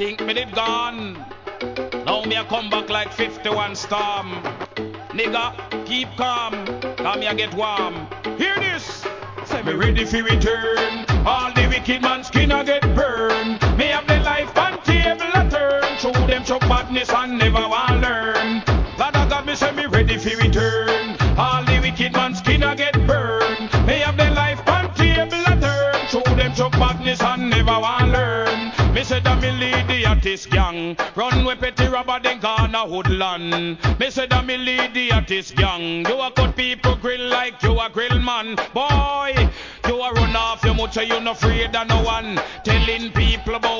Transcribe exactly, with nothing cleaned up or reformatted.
think me did gone. Now me a come back like fifty-one storm. Nigga, keep calm, come here get warm. Hear this, say me ready for return. All the wicked man skin a get burn. Me have the life on table a turn. Show them show badness and never want learn. Lord of God, me say me ready for return. All the wicked man skin a get burn. Me have the life on table a turn. Show them show badness and never want learn. Me say that me lead the artist gang. Run with petty robber then gonna hoodland. Me say that me lead the artist gang. You a cut people grill like you a grill man. Boy, you a run off your mouth so you no afraid of no one. Telling people about